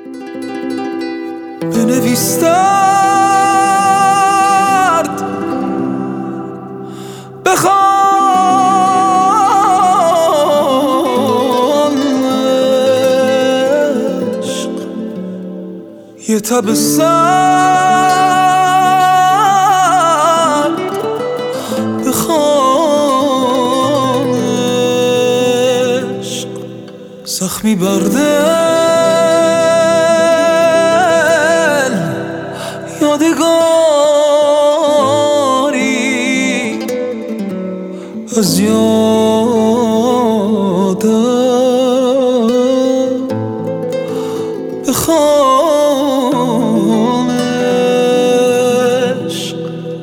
بنویس درد، بخوان عشق، یه تب سرد بخوان عشق، زخمی بر دل یادگاری از یادم بخوان عشق.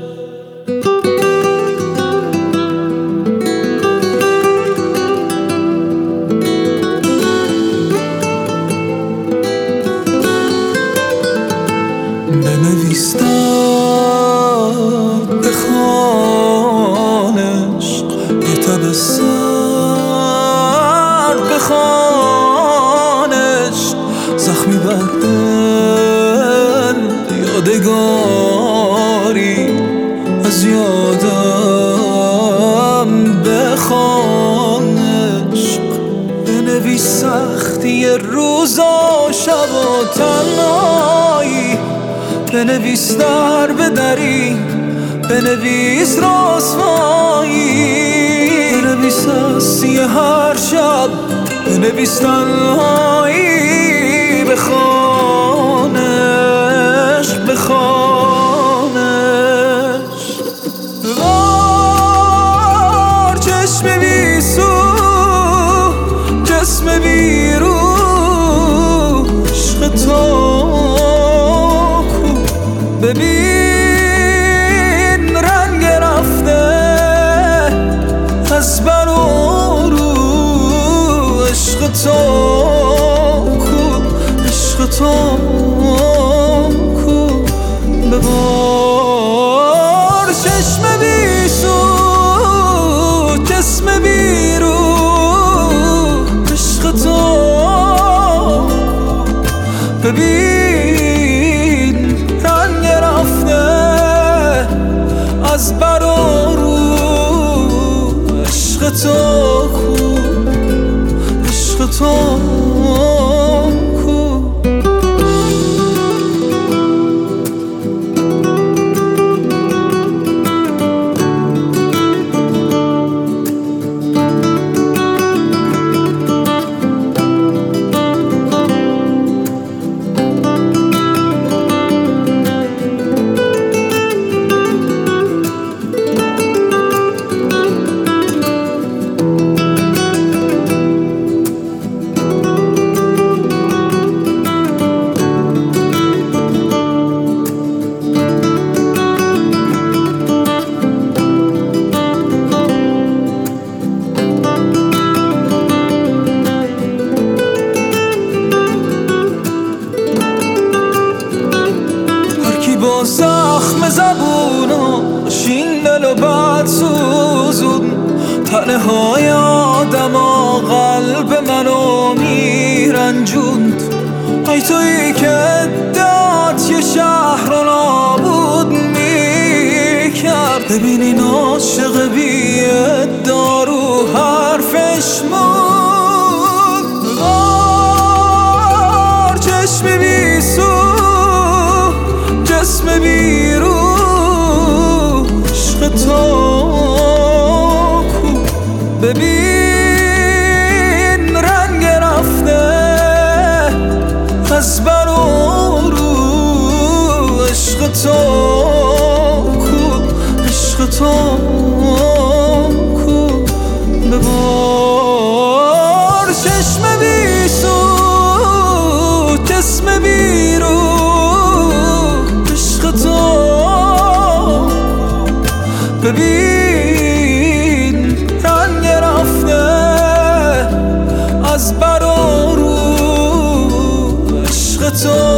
بنویس درد، بخوان عشق، یه تب سرد بخوان عشق، زخمی بر دل یادگاری از یادم بخوان عشق. بنویس سختی روزا شب و تنهایی، بنویس در بدری، بنویس رسوایی، بنویس هستی هر شب، بنویس تنهایی، بخوان عشق، بخوان عشق. ببار چشم بیسو، جسم بیرو، عشق تو ببین رنگ رفته از بر و رو، عشق تو کو، عشق تو کو. ببار چشم بیسو، جسم بیرو، عشق تو ببین رنگ رفته از بر و رو، عشق تو کو، عشق تو کو. با زخم زبوناش این دل و بد سوزون، تنهای آدم ها قلب منو میرنجوند. ای تویی که ادعات یه شهر رو نابود میکرد، ببین این عاشق بی ادعا رو حرفش موند. بار چشم بیسو، جسم بیرو، عشق تو کو. ببین رنگ رفته از بر و رو، عشق تو کو، عشق تو کو. ببار چشم بیسو، جسم بیرو، ببین رنگ رفته از بر و رو، عشق تو